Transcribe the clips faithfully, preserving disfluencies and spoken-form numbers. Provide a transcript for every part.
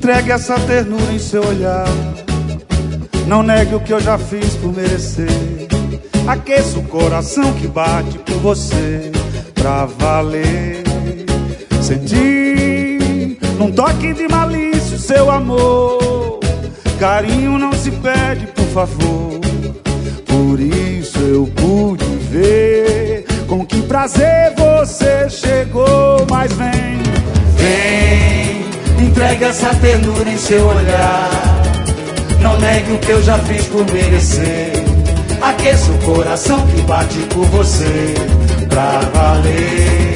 Entregue essa ternura em seu olhar. Não negue o que eu já fiz por merecer. Aqueça o coração que bate por você pra valer. Senti num toque de malícia o seu amor. Carinho não se pede, por favor. Por isso eu pude ver com que prazer você chegou. Mas vem, vem, entregue essa ternura em seu olhar. Não negue o que eu já fiz por merecer. Aqueça o coração que bate por você pra valer.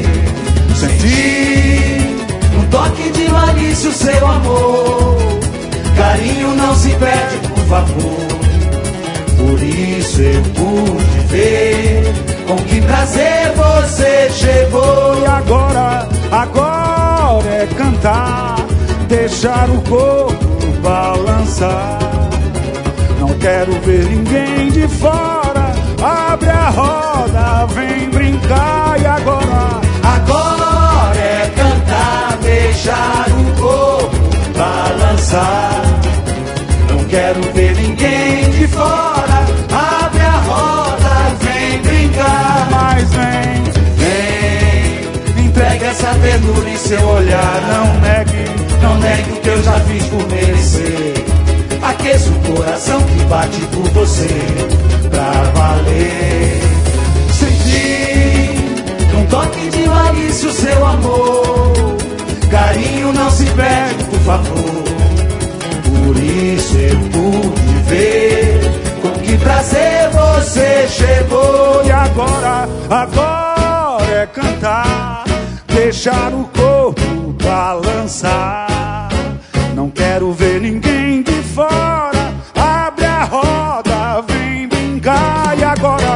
Senti um toque de malícia o seu amor. Carinho não se perde, por favor. Por isso eu pude ver com que prazer você chegou. E agora, agora é cantar, deixar o corpo balançar. Não quero ver ninguém de fora. Abre a roda, vem brincar. E agora, agora é cantar, deixar o corpo balançar. Não quero ver ninguém de fora. Abre a roda, vem brincar. Mas vem, vem, entregue essa ternura em seu olhar. Não negue, não negue o que eu já fiz por merecer. Aqueça o coração que bate por você pra valer. Senti num toque de malícia o seu amor. Carinho não se perde, por favor. Por isso eu pude ver com que prazer você chegou. E agora, agora é cantar, deixar o corpo balançar. Não quero ver ninguém de fora. Abre a roda, vem brincar. E agora,